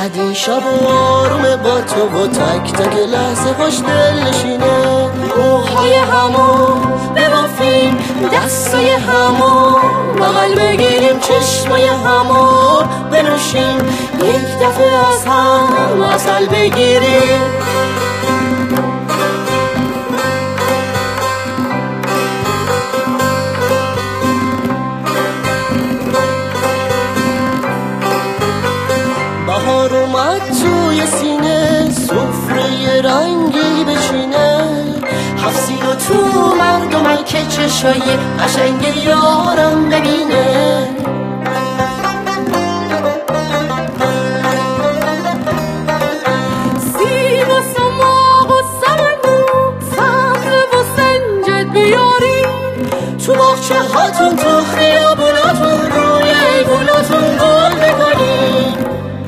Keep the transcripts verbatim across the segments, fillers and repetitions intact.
فقط این شب و آرومه با تو و تک تک لحظه خوش دل نشینه. روحای همو ببافیم، دستای همو بغل بگیریم، چشمای همو بنوشیم، یک دفعه از هم عسل بگیریم. بهار اومد توی سینه، سفره رنگی بچینه، حفظی و تو مردم که چشای قشنگ یارم ببینه. سیب و سماق و سمنو، سبزه و سنجد بیاری، تو باغچه هاتون، تو خیابوناتون، روی ایووناتون گل بکنی.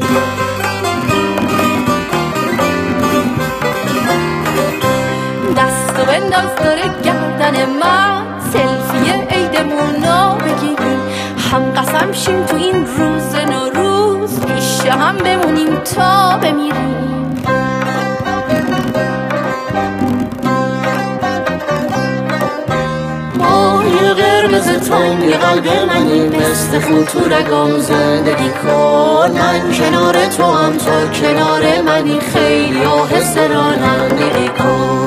دستو بنداز داره گردن من، سلفی عیدمونو بگیریم، هم قسم شیم تو این روز نوروز پیش هم بمونیم تا بمیریم. ماهی قرمز تنگ قلب منی، مثل خون تو رگام زندگی کن. من کنار تو هم، تو کنار منی، خیلی آهسته رانندگی کن.